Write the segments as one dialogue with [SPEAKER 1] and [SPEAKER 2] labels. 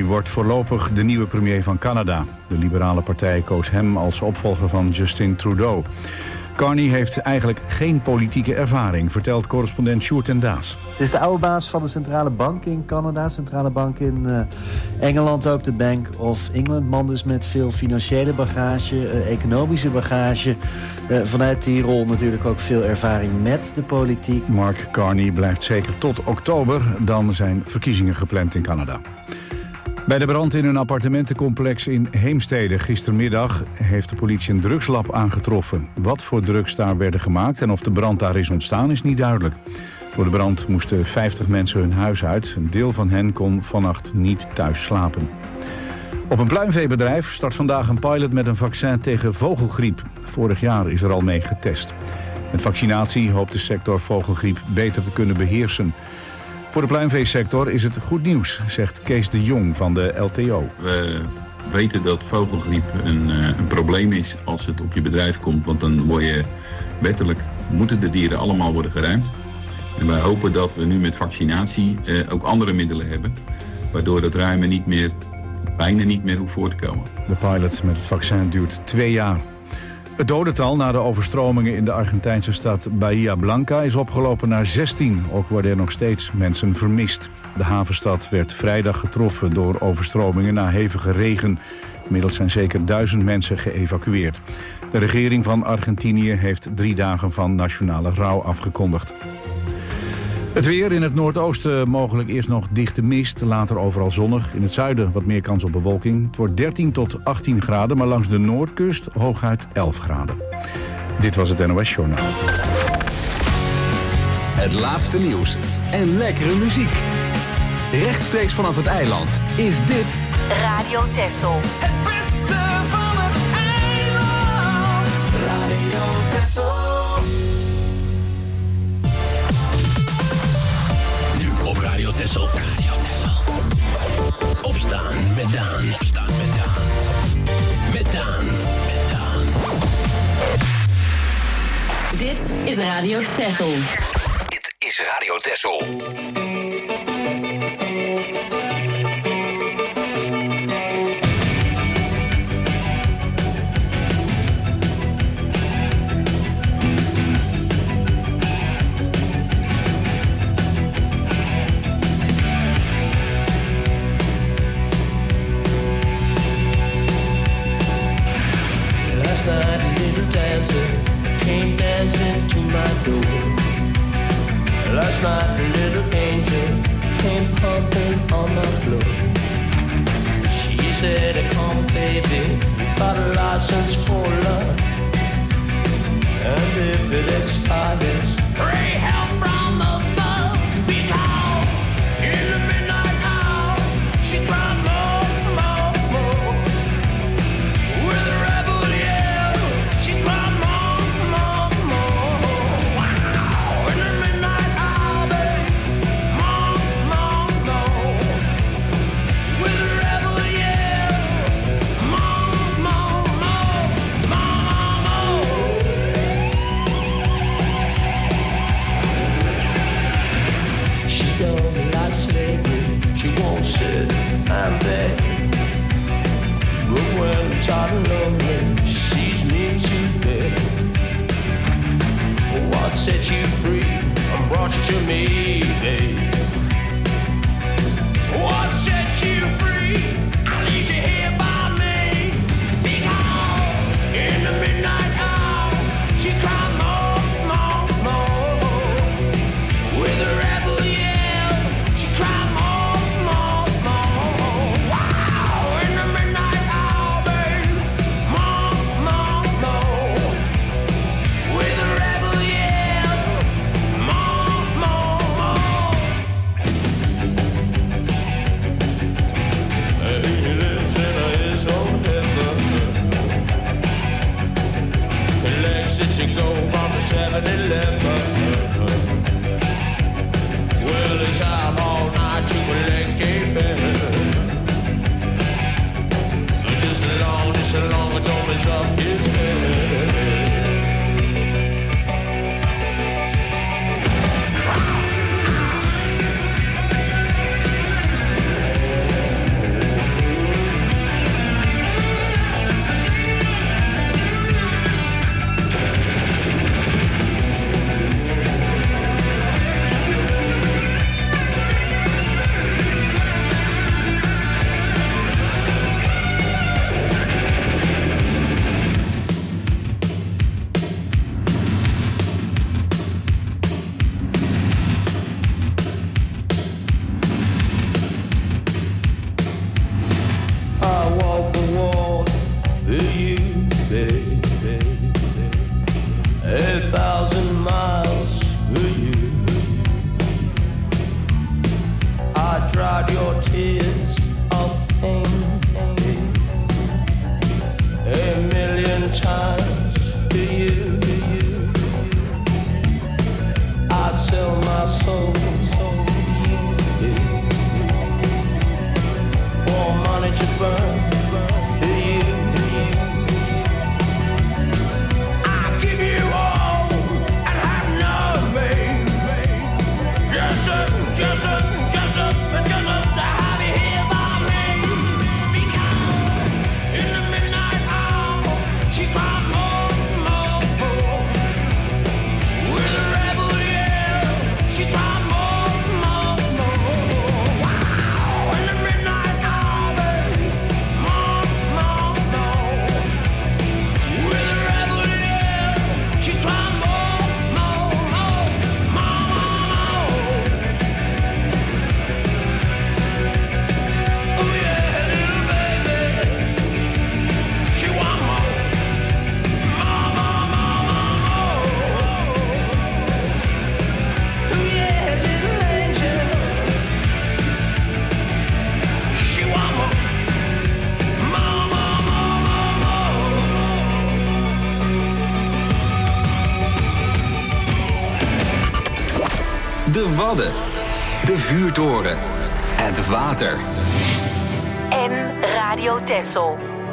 [SPEAKER 1] wordt voorlopig de nieuwe premier van Canada. De liberale partij koos hem als opvolger van Justin Trudeau. Carney heeft eigenlijk geen politieke ervaring, vertelt correspondent Sjoerd ten Daas.
[SPEAKER 2] Het is de oude baas van de centrale bank in Canada, centrale bank in Engeland ook, de Bank of England. Man dus met veel financiële bagage, economische bagage. Vanuit die rol natuurlijk ook veel ervaring met de politiek.
[SPEAKER 1] Mark Carney blijft zeker tot oktober, dan zijn verkiezingen gepland in Canada. Bij de brand in een appartementencomplex in Heemstede gistermiddag heeft de politie een drugslab aangetroffen. Wat voor drugs daar werden gemaakt en of de brand daar is ontstaan is niet duidelijk. Door de brand moesten 50 mensen hun huis uit. Een deel van hen kon vannacht niet thuis slapen. Op een pluimveebedrijf start vandaag een pilot met een vaccin tegen vogelgriep. Vorig jaar is er al mee getest. Met vaccinatie hoopt de sector vogelgriep beter te kunnen beheersen. Voor de pluimveesector is het goed nieuws, zegt Kees de Jong van de LTO.
[SPEAKER 3] We weten dat vogelgriep een probleem is als het op je bedrijf komt. Want dan word je wettelijk, moeten de dieren allemaal worden geruimd. En wij hopen dat we nu met vaccinatie ook andere middelen hebben. Waardoor dat ruimen bijna niet meer hoeft voor te komen.
[SPEAKER 1] De pilot met het vaccin duurt 2 jaar. Het dodental na de overstromingen in de Argentijnse stad Bahia Blanca is opgelopen naar 16. Ook worden er nog steeds mensen vermist. De havenstad werd vrijdag getroffen door overstromingen na hevige regen. Inmiddels zijn zeker 1000 mensen geëvacueerd. De regering van Argentinië heeft 3 dagen van nationale rouw afgekondigd. Het weer in het noordoosten mogelijk eerst nog dichte mist, later overal zonnig. In het zuiden wat meer kans op bewolking. Het wordt 13 tot 18 graden, maar langs de noordkust hooguit 11 graden. Dit was het NOS Journaal.
[SPEAKER 4] Het laatste nieuws en lekkere muziek. Rechtstreeks vanaf het eiland is dit
[SPEAKER 5] Radio Texel.
[SPEAKER 6] Het beste van het eiland. Radio Texel.
[SPEAKER 7] Op Radio Texel. Radio Texel. Opstaan met Daan. Opstaan met Daan. Met Daan. Met Daan.
[SPEAKER 5] Dit is Radio Texel.
[SPEAKER 7] Dit is Radio Texel.
[SPEAKER 8] Came dancing to my door. Last night a little angel came pumping on my floor. She said, come baby, you got a license for love. And if it expires, pray help from above. Because in the midnight hour, she cried more, more, more. With a rebel yell, she cried more, more, more. Wow, in the midnight hour, babe, more, more, more. With a rebel yell, more, more, more, more, more. She don't like slavery, she won't sit and beg. But when I'm tired and lonely, she sees me to bed. What set you free and brought you to me, babe? What set you free? I leave you here by me. Because in the midnight hour, she cried more, more, more. With a rebel yell, she cried more, more, more. Wow, in the midnight hour, babe, more, more, more. With a rebel yell, more, more, more.
[SPEAKER 4] Wadden, de vuurtoren, het water.
[SPEAKER 5] En Radio Texel.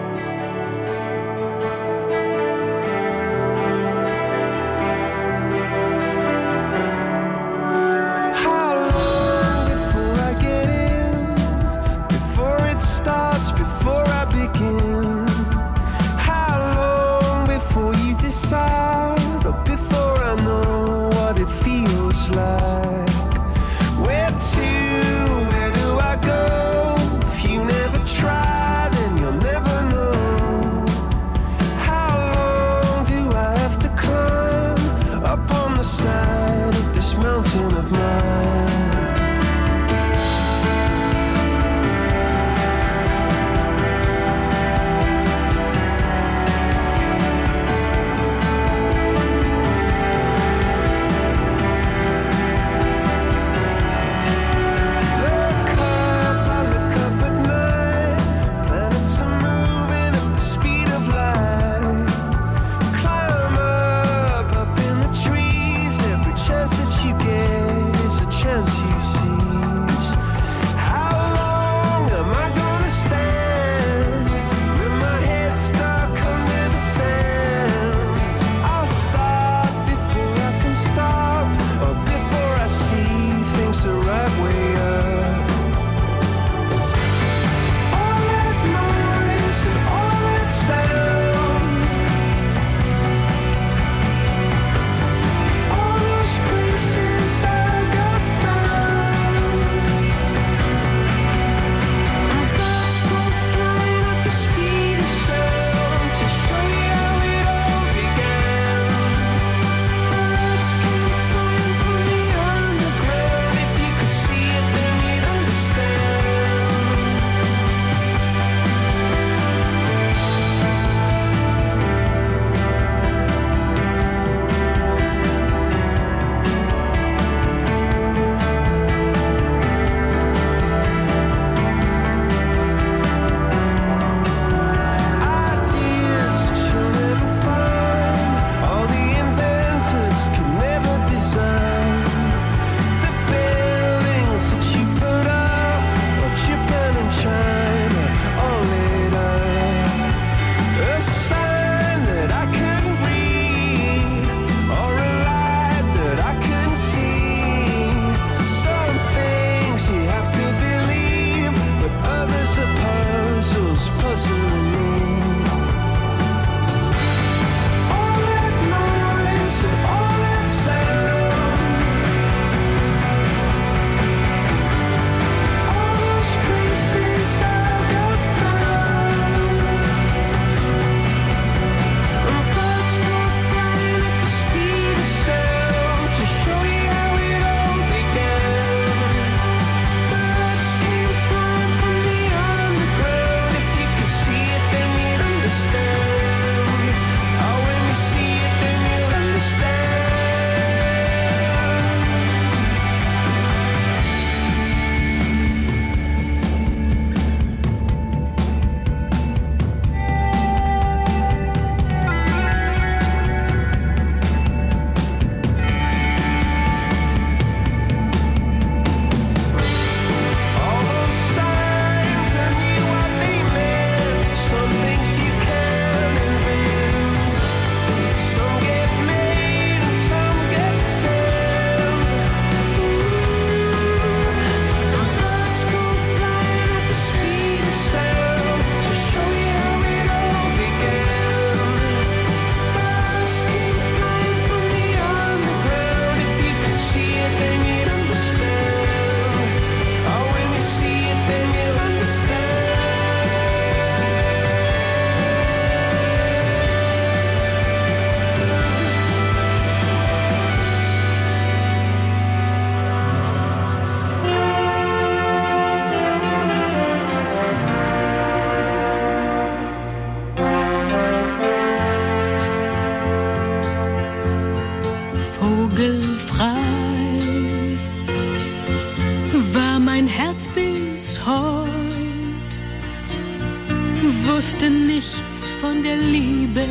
[SPEAKER 9] wusste nichts von der Liebe,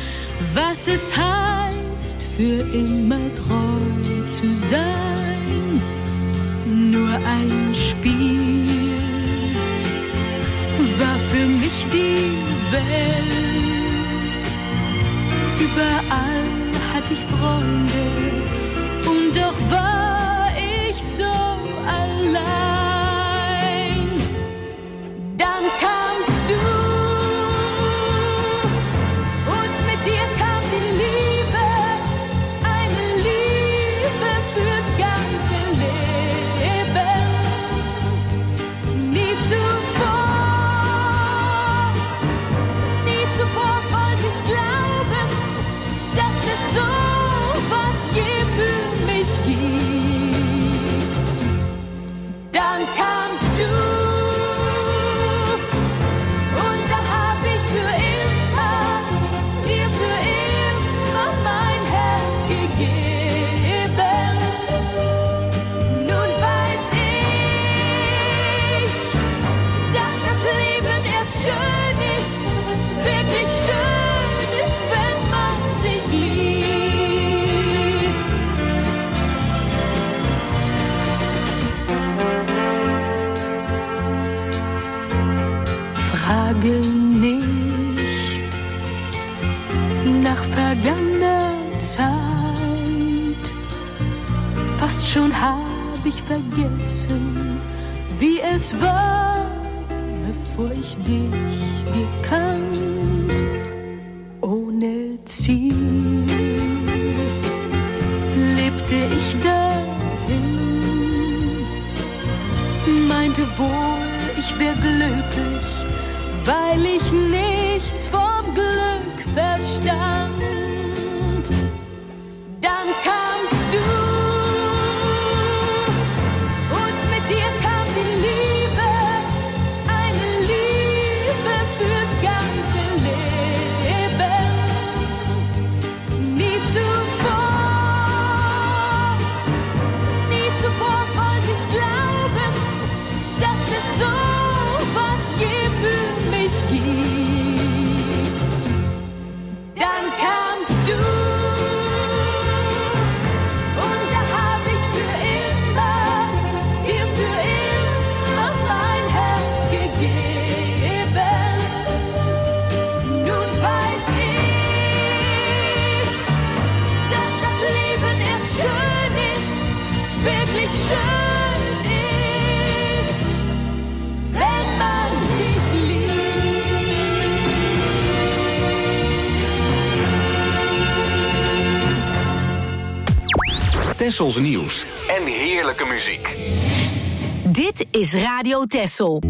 [SPEAKER 9] was es heißt, für immer treu zu sein. nur ein Spiel, war für mich die Welt. Überall hatte ich Freunde und doch war ich so allein. Dann kamst du und mit dir kam die Liebe, eine Liebe fürs ganze Leben. Nie zuvor wollte ich glauben, dass es so was je für mich gibt. Dann kamst du und da hab ich für immer, dir für immer mein Herz gegeben. Nun weiß ich, dass das Leben erst schön ist, wirklich schön ist, wenn man sich liebt. Frage nicht nach vergangener Zeit. Fast schon hab ich vergessen, wie es war, bevor ich dich gekannt. Ohne Ziel lebte ich dahin, meinte wohl, ich wär glücklich, weil ich nichts vom Glück verstand. Dann kamst du und mit dir kam die Liebe, eine Liebe fürs ganze Leben. Nie zuvor wollte ich glauben, dass es so was je für mich gibt. Dann kamst du und da hab ich für immer, dir für immer mein Herz gegeben. Nun weiß ich, dass das Leben erst schön ist, wirklich schön ist, wenn man sich
[SPEAKER 4] Tessels nieuws en heerlijke muziek.
[SPEAKER 5] Dit is Radio Tessel.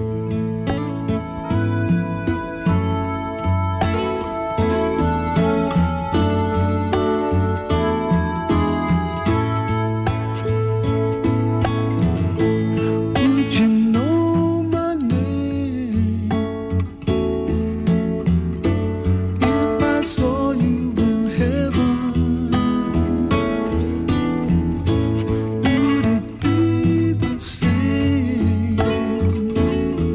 [SPEAKER 6] Would you know my name if I saw you in heaven? Would it be the same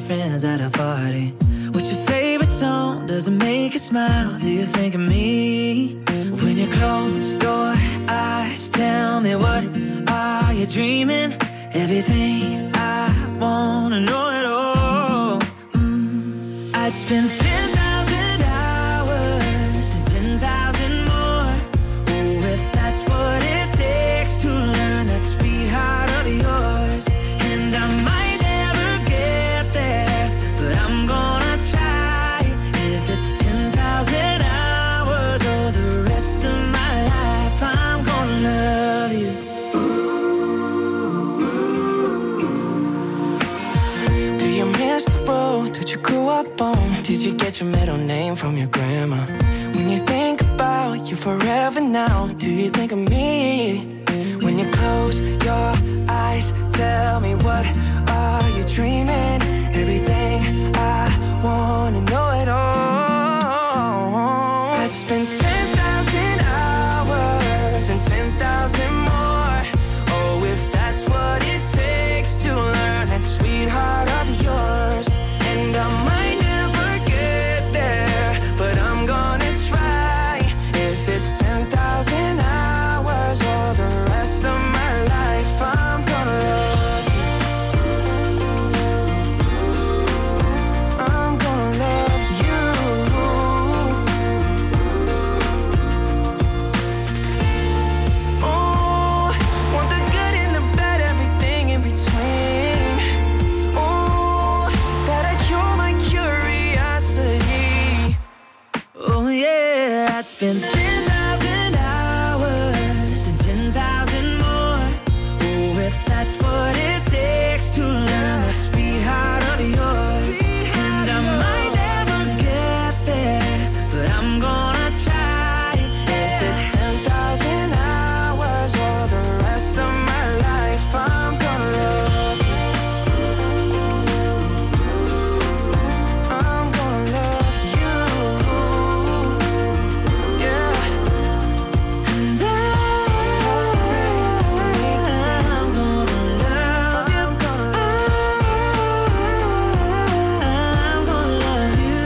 [SPEAKER 10] friends at a party. What's your favorite song? Does it make you smile? Do you think of me? When you close your eyes, tell me what are you dreaming? Everything I wanna know it all. I'd spend 10,000 hours and 10,000 more. Oh, if that's what it takes to learn that sweetheart of yours. And I might never get there, but I'm gonna try. If it's 10,000 hours or the rest of my life, I'm gonna love you. Do you miss the road that you grew up on? Did you get your middle name from your grandma? When you think about you forever now, do you think of me? When you close your eyes, tell me what are you dreaming? Everything I wanna know it all. I'd spend 10,000 hours and 10,000 more. Oh, if that's what it takes to learn that sweetheart of yours. And I might never get there, but I'm gonna try. If it's 10,000 hours or the rest of my life, I'm gonna love you. I'm gonna love you. Oh, want the good and the bad, everything in between. Oh, that'll cure my curiosity. Oh yeah, I'd spend 10,000 hours and 10,000 more. Oh, if that's what it takes to learn that sweetheart of yours. And I might never get there, but I'm gonna try. If it's 10,000 hours or the rest of my life, I'm gonna love you. I'm gonna love you. Yeah. And I'm gonna love you. I'm gonna love you.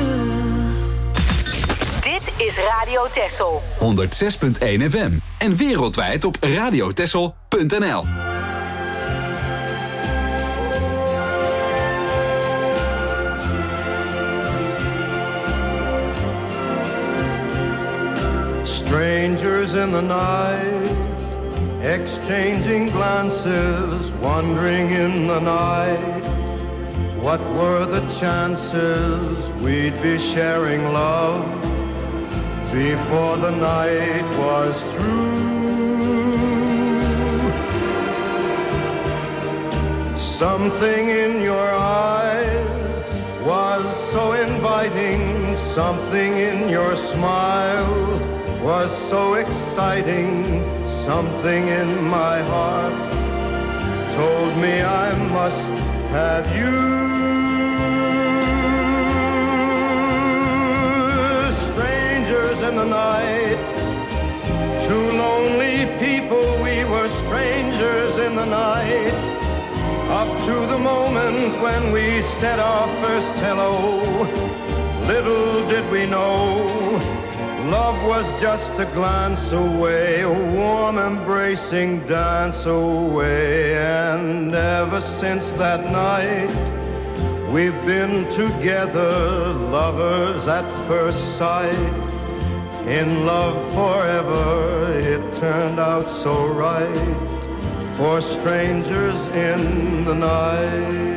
[SPEAKER 5] Dit is Radio Texel.
[SPEAKER 4] 106.1 FM. En wereldwijd op radiotexel.nl.
[SPEAKER 6] Strangers in the night, exchanging glances, wandering in the night. What were the chances we'd be sharing love before the night was through? Something in your eyes was so inviting, something in your smile was so exciting, something in my heart told me I must have you. Strangers in the night, two lonely people, we were strangers in the night. Up to the moment when we said our first hello, little did we know love was just a glance away, a warm embracing dance away. And ever since that night, we've been together, lovers at first sight. In love forever, it turned out so right, for strangers in the night.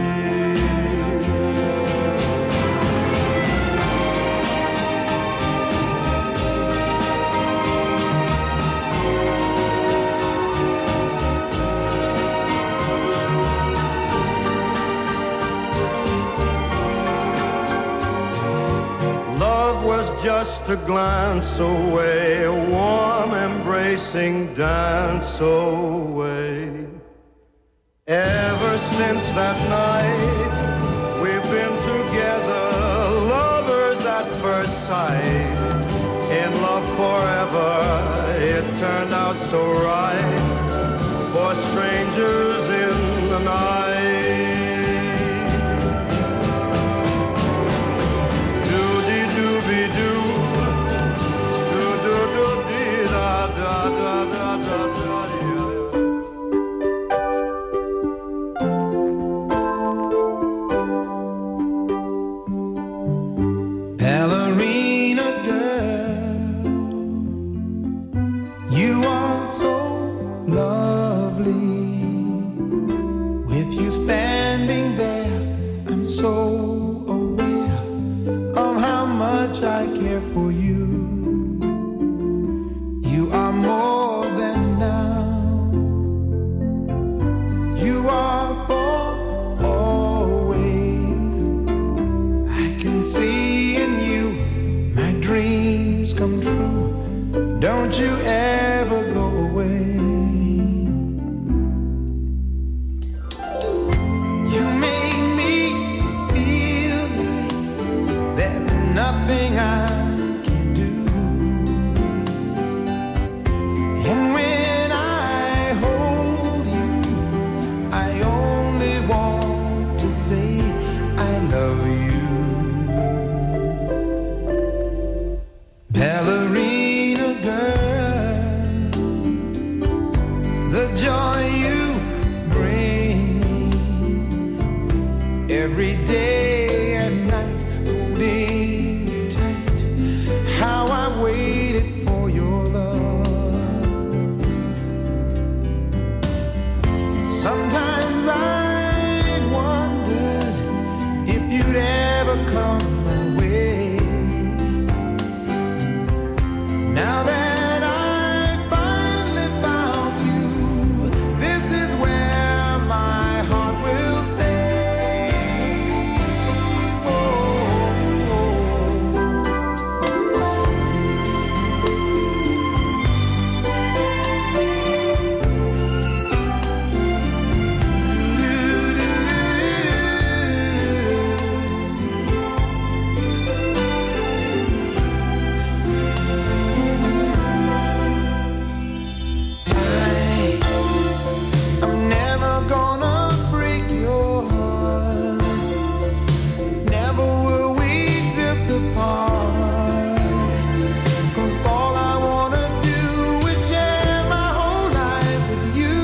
[SPEAKER 6] Just a glance away, a warm embracing dance away. Ever since that night, we've been together, lovers at first sight. In love forever, it turned out so right, for strangers in the night.
[SPEAKER 11] for you. You are more than now. You are for always. I can see in you my dreams come true. Don't you ever go away. You make me feel like there's nothing I can do. And when I hold you, I only want to say I love you. Ballerina girl, the joy you bring me every day and night, holding you tight. How I waited for your love. Sometimes I wondered if you'd ever come my way. Now that I finally found you, this is where my heart will stay. Oh, oh, oh. I'm never gonna break your heart. Never will we drift apart. 'Cause all I wanna do is share my whole life with you.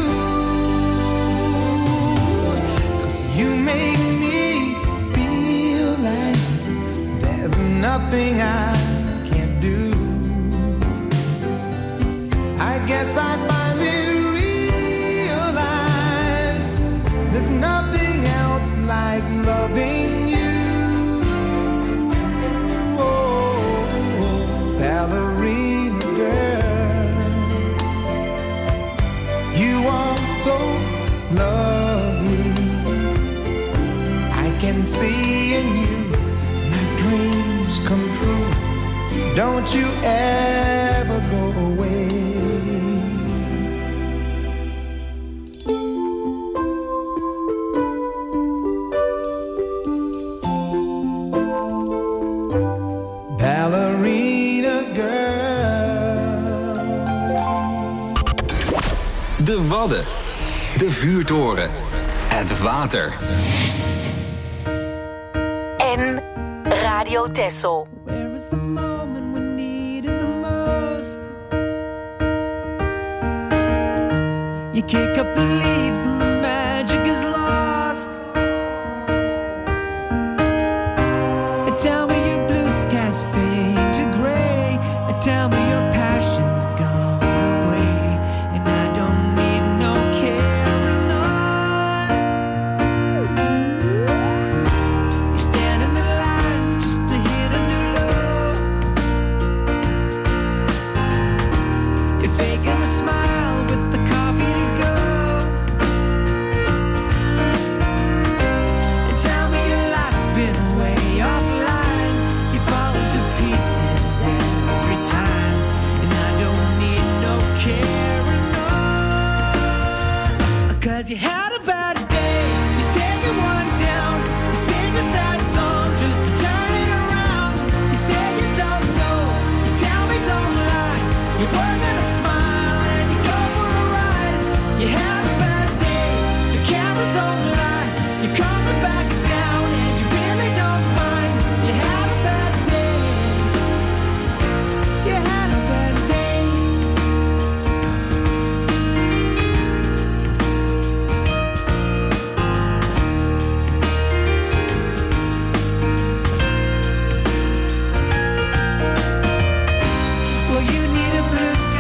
[SPEAKER 11] 'Cause you make me feel like there's nothing I can't do. I guess I finally realized there's nothing else like loving you. Oh, ballerina girl, you are so lovely. I can see in you my dreams come true. Don't you ever go away. Ballerina girl.
[SPEAKER 4] De Wadden. De vuurtoren. Het water.
[SPEAKER 5] En Radio Texel.
[SPEAKER 10] Where is the moment we need it the most? You kick up the leaves and the magic is lost. And tell me your blue skies fade to gray. And tell me your passion's gone away. And I don't need no carrying on. You stand in the line just to hit a new low. You're faking a smile with the coffee to go. And tell me your life's been way offline. You fall to pieces every time. And I don't need no carrying on. 'Cause you had a bad day. You take it one down. You sing a sad song just to turn it around. You say you don't know. You tell me don't lie. You're working a smile and you go for a ride. You had a bad day. The camera don't lie. You're coming back down and you really don't mind. You had a bad day. You had a bad day. Well, you need a blue sky.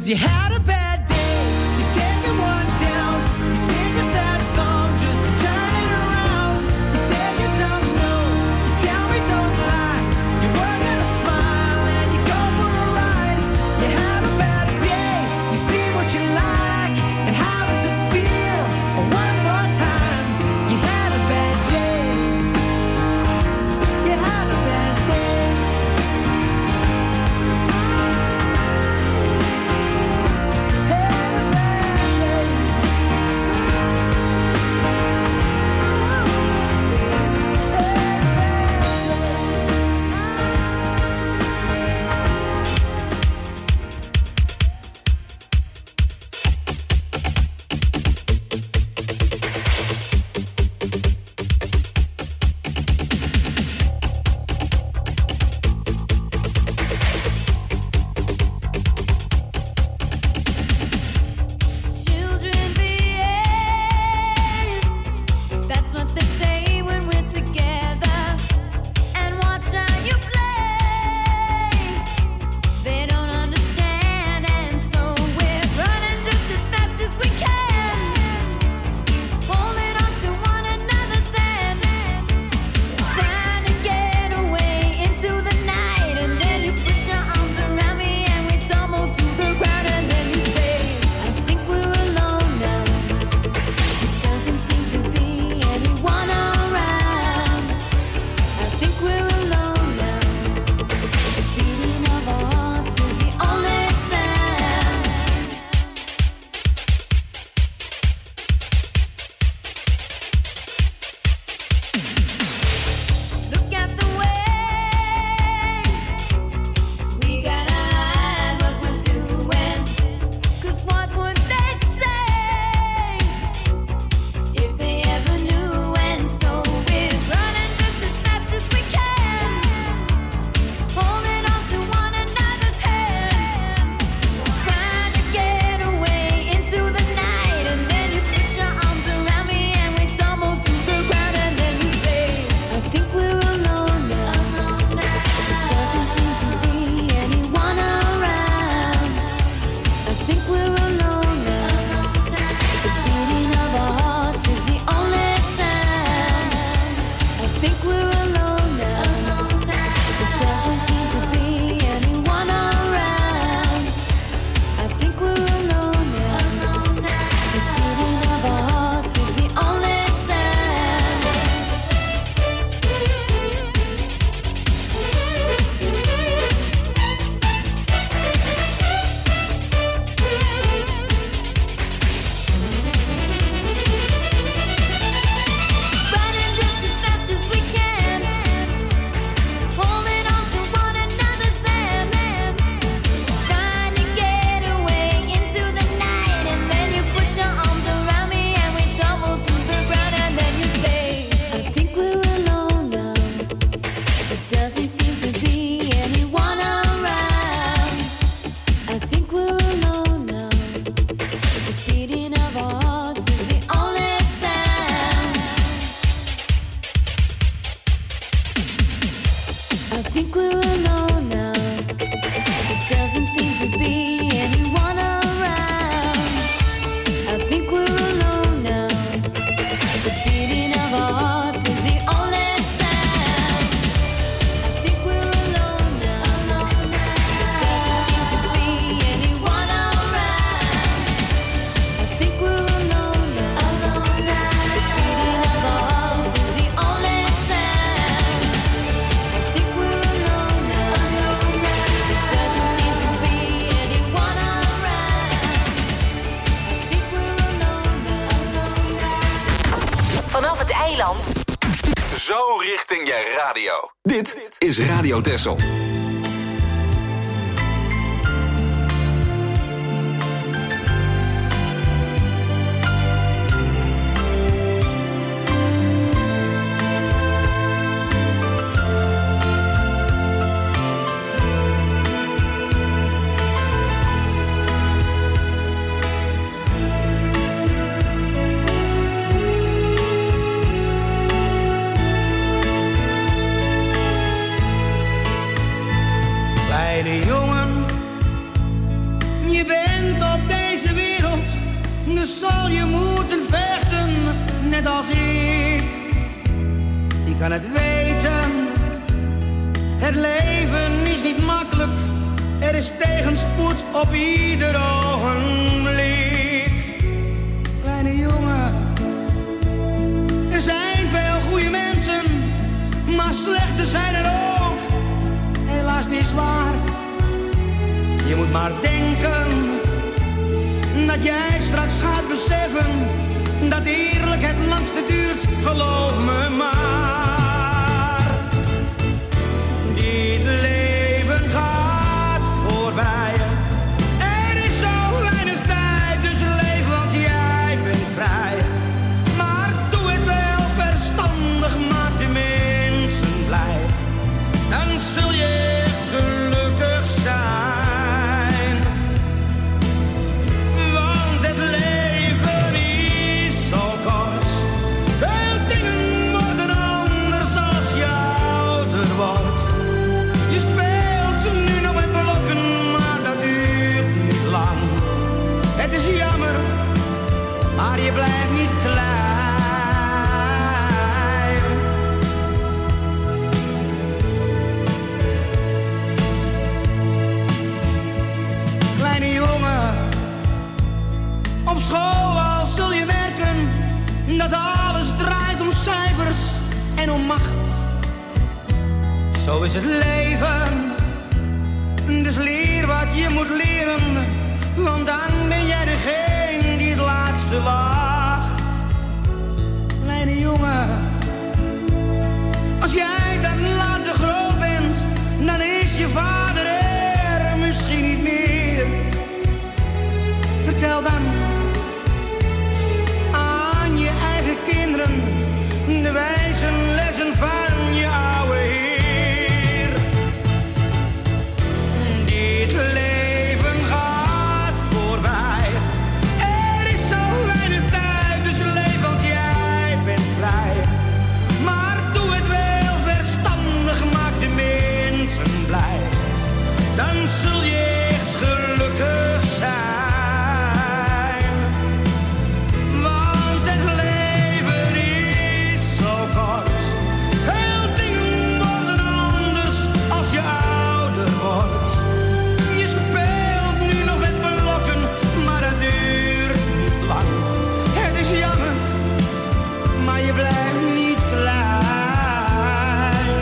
[SPEAKER 10] 'Cause you had a bad day, you take it one down, you sing a sad song just to turn it around. You say you don't know, you tell me don't lie, you work in a smile and you go for a ride. You had a bad day, you see what you like, and how does it feel? One more time, you had a bad day, you had a bad day.
[SPEAKER 4] Zo richting je radio. Dit is Radio Texel.
[SPEAKER 12] zal je moeten vechten, net als ik. Die kan het weten. Het leven is niet makkelijk. Er is tegenspoed op ieder ogenblik. Kleine jongen, er zijn veel goede mensen, maar slechte zijn er ook. Helaas niet waar. Je moet maar denken dat jij straks gaat beseffen dat eerlijk het langste duurt, geloof me maar. Dit leven gaat voorbij. Er is zo weinig tijd, dus leef, want jij bent vrij. Maar doe het wel verstandig, maak de mensen blij. Dan zul je gelukkig zijn. Het is jammer, maar je blijft niet klein. Kleine jongen, op school al zul je merken dat alles draait om cijfers en om macht. Zo is het leven, dus leer wat je moet leren. Want dan ben jij degene die het laatste lacht. Kleine jongen, als jij dan later groot bent, dan is je vader er misschien niet meer. Vertel dan aan je eigen kinderen de wijze lessen van je oude heer. Dit leven gaat voorbij. Er is zo weinig tijd, dus leef, want jij bent vrij. Maar doe het wel verstandig, maak de mensen blij. Dan zul je echt gelukkig zijn. Want het leven is zo kort. Veel dingen worden anders als je ouder wordt. Je speelt nu nog met blokken, maar dat duurt niet lang. Het is jammer, maar je blijft niet klein.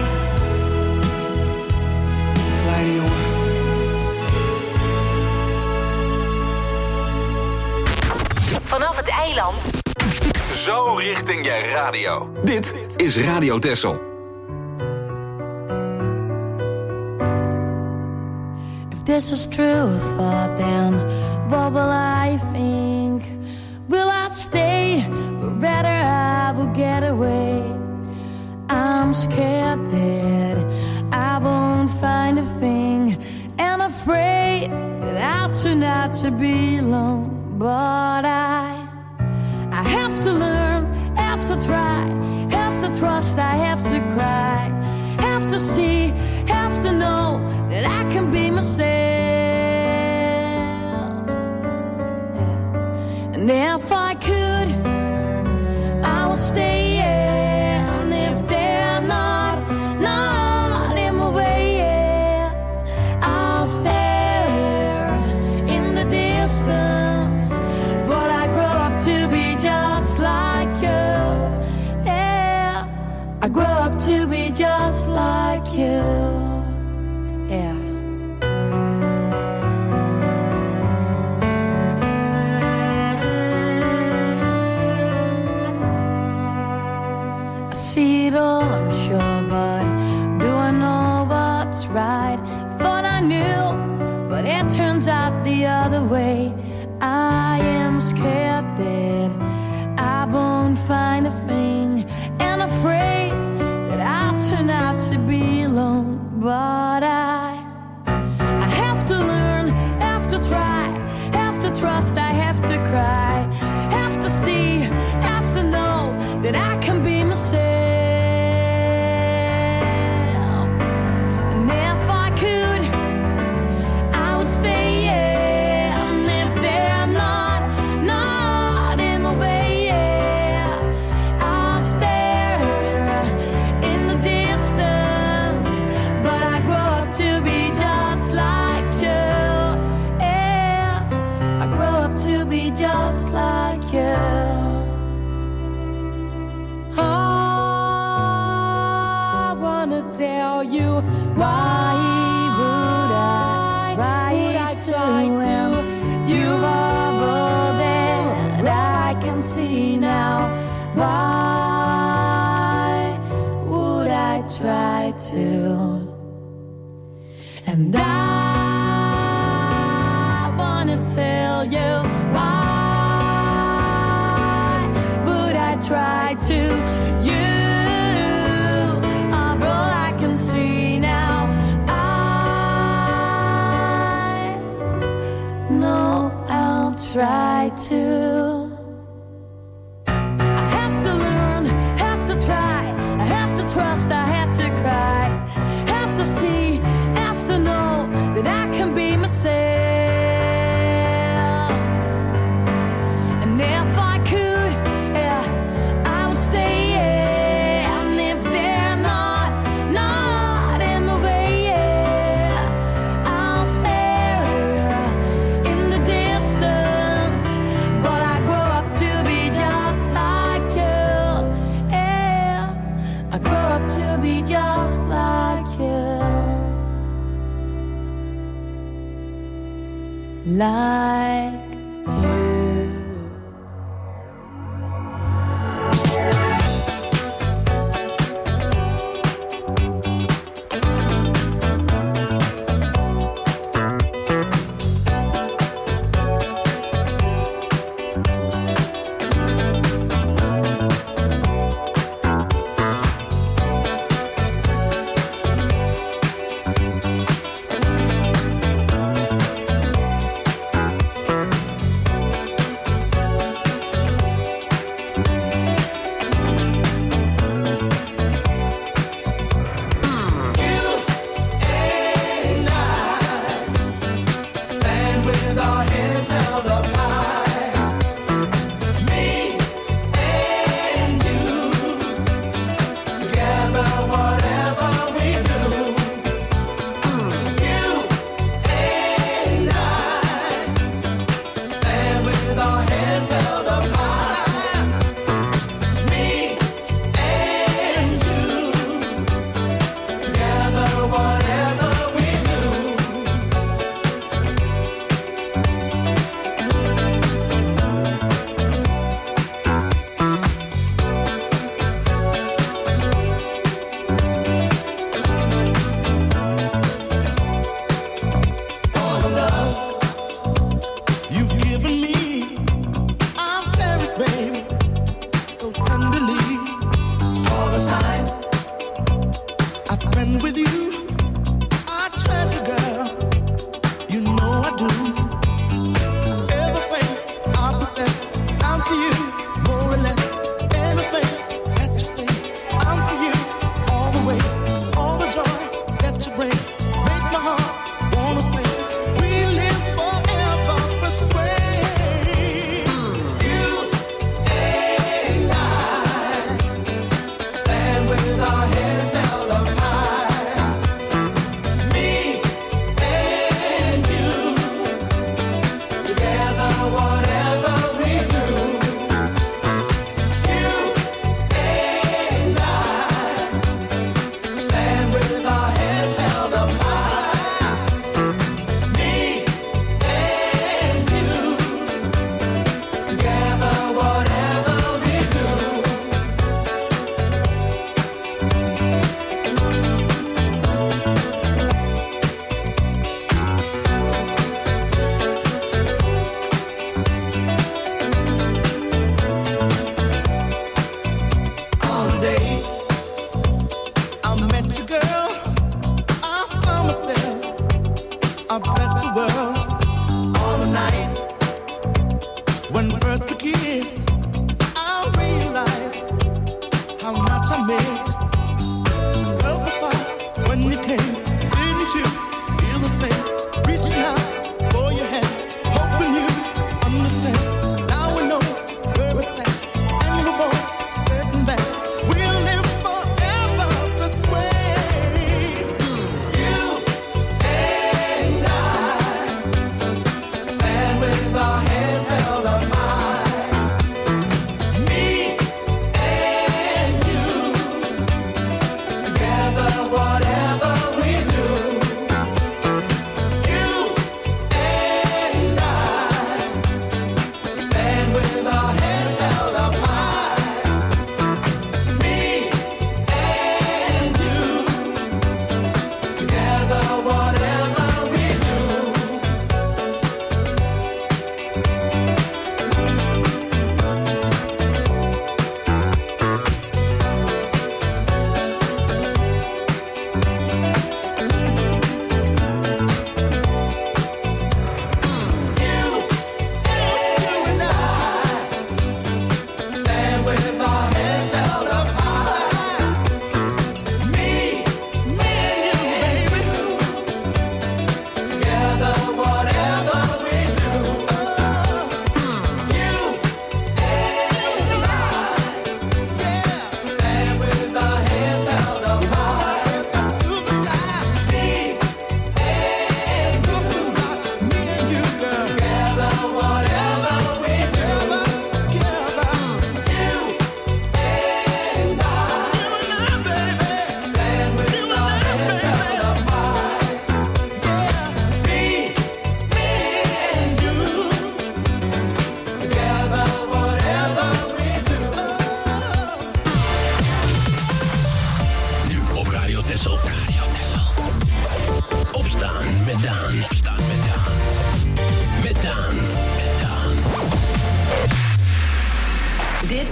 [SPEAKER 12] Kleine jongen.
[SPEAKER 5] Vanaf het eiland.
[SPEAKER 4] Zo richting je radio. Dit is Radio Texel.
[SPEAKER 9] If this is true thought, then what will I think? Will I stay, or rather I will get away? I'm scared that I won't find a thing, and afraid that I'll turn out to be alone. But I have to learn, have to try, have to trust, I have to cry, have to see, have to know that I can be myself. Yeah. And if I could, I would stay, yeah. And if they're not in my way, yeah, I'll stare in the distance. But I grow up to be just like you, yeah. I grow up to be just like you, yeah. I see it all, I'm sure, but do I know what's right? Thought I knew, but it turns out the other way. I am scared that I won't find a thing, and afraid that I'll turn out to be alone. But I have to learn, have to try, have to trust, I have to cry, have to see, have to know that I can be myself. And if I could, I would stay, yeah. And if they're not be just like you. I wanna tell you why would I try to you are all that I can see now. Why would I try to? And I wanna tell you why would I try to? You are all I can see now. I know I'll try to. I have to learn, have to try, I have to trust, I have to cry, have to see, have to know that I can be myself. And if I could, yeah, I would stay, yeah. And if they're not in my way, yeah, I'll stare in the distance. But I grow up to be just like you, yeah. I grow up to be just like you. Like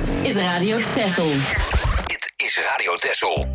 [SPEAKER 5] is Radio Texel.
[SPEAKER 7] Dit is Radio Texel.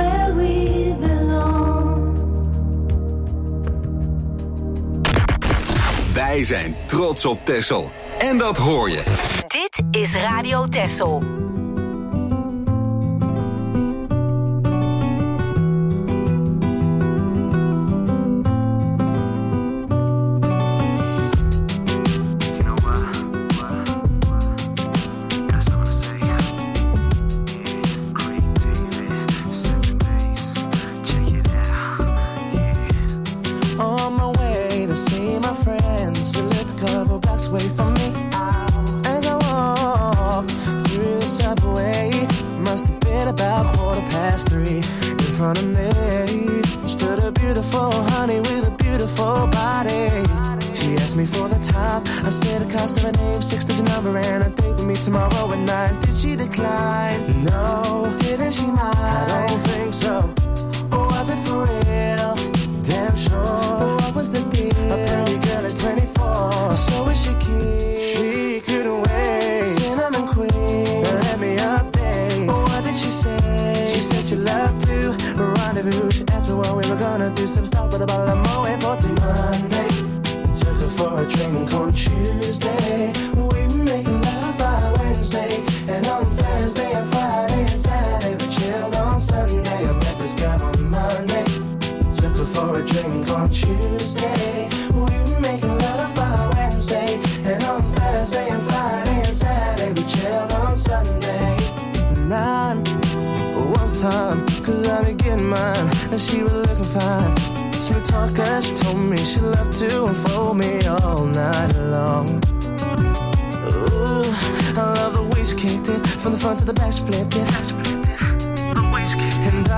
[SPEAKER 9] where we belong.
[SPEAKER 4] Wij zijn trots op Texel. En dat hoor je.
[SPEAKER 5] Dit is Radio Texel.
[SPEAKER 13] Away from me as I walked through the subway. Must have been about 3:15. In front of me stood a beautiful honey with a beautiful body. She asked me for the time. I said the cost of her name, 6-digit number, and a date with me tomorrow at 9. Did she decline? No. Didn't she mind? I don't think so. Or was it for real? Damn sure. What was the deal? A pretty girl is 24. So is she cute? She couldn't wait. Cinnamon queen, let me update. What did she say? She said she loved to rendezvous. She asked me what we were gonna do. Some stop with a bottle of Moet for Monday. Took her for a drink on Tuesday. We were making love by Wednesday. And on Thursday and Friday and Saturday we chilled on Sunday. I met this girl on Monday. Took her for a drink on Tuesday. We were making love by Wednesday. And on Thursday and Friday and Saturday we chilled on Sunday. 9 was time, cause I be getting mine. And she was looking fine. Smooth talker, she told me she loved to unfold me all night long. Ooh, I love the way she kicked it. From the front to the back she flipped it. And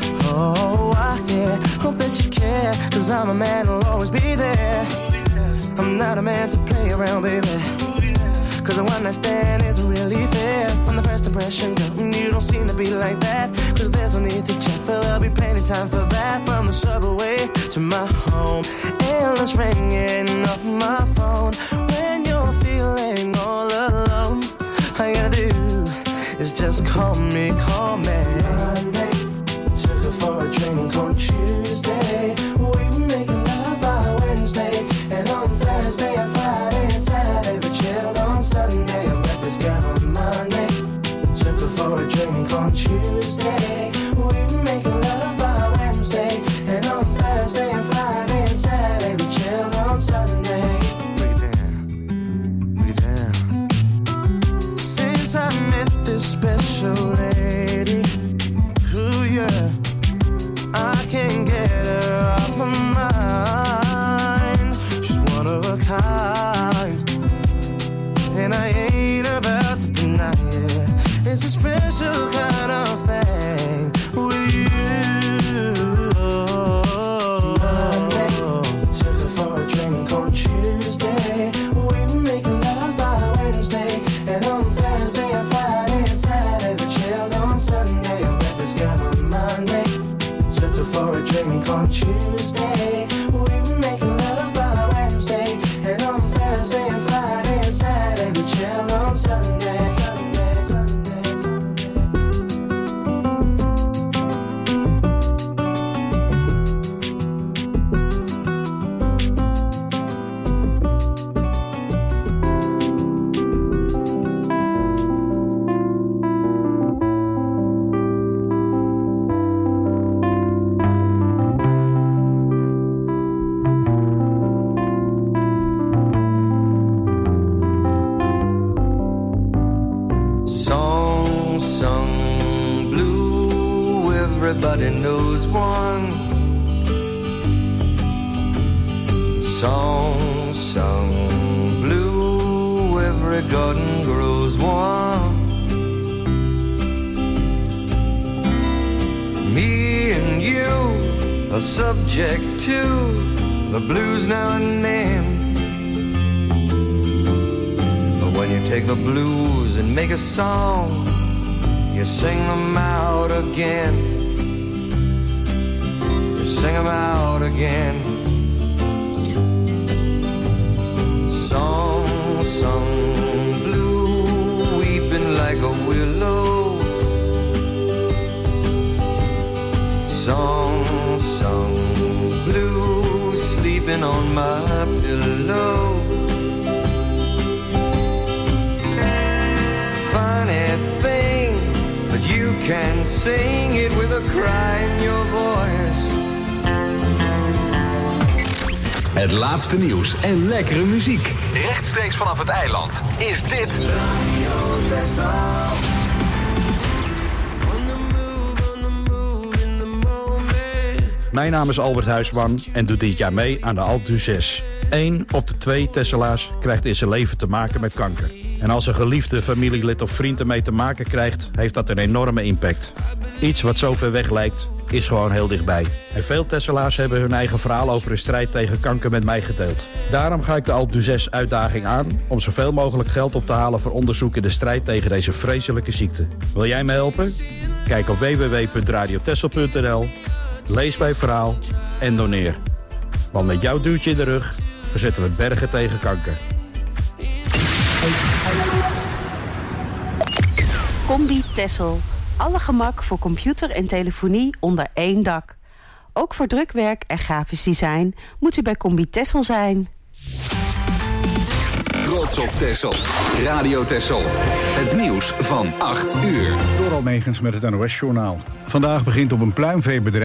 [SPEAKER 13] hope that you care. Cause I'm a man who'll always be there. I'm not a man to play around, baby. Cause a one night stand isn't really fair. From the first impression, girl, you don't seem to be like that. Cause there's no need to check, for there'll be plenty time for that. From the subway to my home, endless ringing off my phone. When you're feeling all alone, all you gotta do is just call me, call me. Monday, took her for a drink on Tuesday. We were making love by Wednesday. And on Thursday and Friday and Saturday we chilled on Sunday. I met this girl on Monday. Took her for a drink on Tuesday. We were making love by Wednesday. And on Thursday and Friday and Saturday we chilled on Sunday. Break it down, break it down. Since I met this special lady, ooh yeah, I can't get her off my mind. She's one of a kind, and I ain't about to deny it. It's a special kind of thing with you. Monday, took her for a drink on Tuesday. We were making love by Wednesday. And on Thursday and Friday and Saturday we chilled on Sunday. I met this girl on Monday. Took her for a drink on Tuesday. We were making love by Wednesday. And on Thursday and Friday and Saturday we chilled on Sunday. Sunday, Sunday, Sunday.
[SPEAKER 14] Song sung blue, everybody knows one. Song sung blue, every garden grows one. Me and you are subject to the blues now and then. But when you take the blues and make a song, you sing them out again. You sing them out again. Song sung blue, weeping like a willow. song sung blue, sleeping on my pillow. Funny thing, but you can sing it with a cry in your voice.
[SPEAKER 4] Het laatste nieuws en lekkere muziek. Rechtstreeks vanaf het eiland is dit Radio Texel.
[SPEAKER 15] Mijn naam is Albert Huisman en doe dit jaar mee aan de Alpe d'Huez. 1 op de 2 Tesselaars krijgt in zijn leven te maken met kanker. En als een geliefde familielid of vriend ermee te maken krijgt, heeft dat een enorme impact. Iets wat zo ver weg lijkt, is gewoon heel dichtbij. En veel Tesselaars hebben hun eigen verhaal over de strijd tegen kanker met mij gedeeld. Daarom ga ik de Alpe d'Huez uitdaging aan om zoveel mogelijk geld op te halen voor onderzoek in de strijd tegen deze vreselijke ziekte. Wil jij me helpen? Kijk op www.radiotessel.nl, lees mijn verhaal en doneer. Want met jouw duwtje in de rug verzetten we bergen tegen kanker.
[SPEAKER 16] Combi Texel. Alle gemak voor computer en telefonie onder één dak. Ook voor drukwerk en grafisch design moet u bij Combi Texel zijn.
[SPEAKER 4] Trots op Texel. Radio Texel. Het nieuws van 8 uur.
[SPEAKER 1] Door Almegens met het NOS-journaal. Vandaag begint op een pluimveebedrijf